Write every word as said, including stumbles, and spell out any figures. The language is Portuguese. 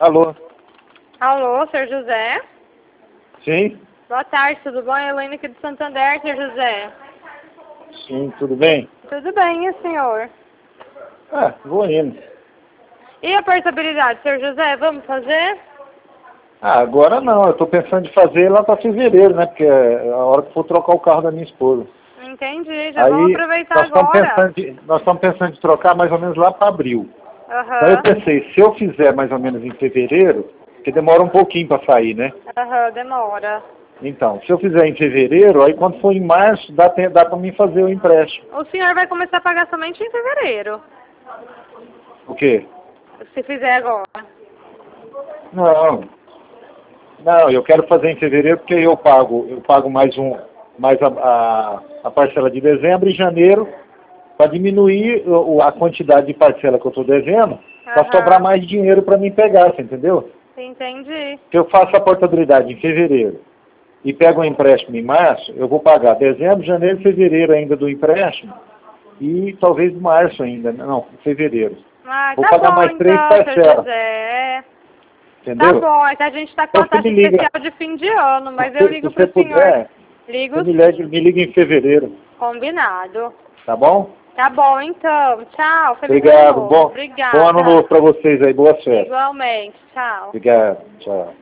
Alô? Alô, senhor José? Sim? Boa tarde, tudo bom? Helena aqui de Santander, senhor José. Sim, tudo bem? Tudo bem, e senhor? Ah, vou indo. E a portabilidade, senhor José, vamos fazer? Ah, agora não, eu tô pensando em fazer lá para fevereiro, né? Porque é a hora que for trocar o carro da minha esposa. Entendi, já vamos Aí aproveitar nós estamos agora. pensando, de, nós estamos pensando em trocar mais ou menos lá para abril. Então eu Aham, pensei, se eu fizer mais ou menos em fevereiro, que demora um pouquinho para sair, né? aham, demora. Então, se eu fizer em fevereiro, aí quando for em março, dá, te- dá para mim fazer o empréstimo. O senhor vai começar a pagar somente em fevereiro, O quê? se fizer agora. Não, não, eu quero fazer em fevereiro porque eu pago, eu pago mais um, mais a, a, a parcela de dezembro e janeiro para diminuir o, a quantidade de parcela que eu estou devendo, para sobrar Aham, mais dinheiro para mim pegar, você entendeu? entendi. Se eu faço a portabilidade em fevereiro e pego um empréstimo em março, eu vou pagar dezembro, janeiro e fevereiro ainda do empréstimo e talvez março ainda, não, fevereiro. Ah, Vou tá pagar bom mais três então, senhor parcelas, José. Tá entendeu? bom, é que a gente tá com Então a você taxa me liga, especial de fim de ano, mas eu se, se ligo você pro senhor. puder, Ligo você me liga, sim, me liga em fevereiro, combinado. tá bom? Tá bom, então. Tchau. Feliz ano Obrigado, novo. bom, bom ano Obrigada. novo para vocês aí, boa festa. Igualmente. Tchau. Obrigado, tchau.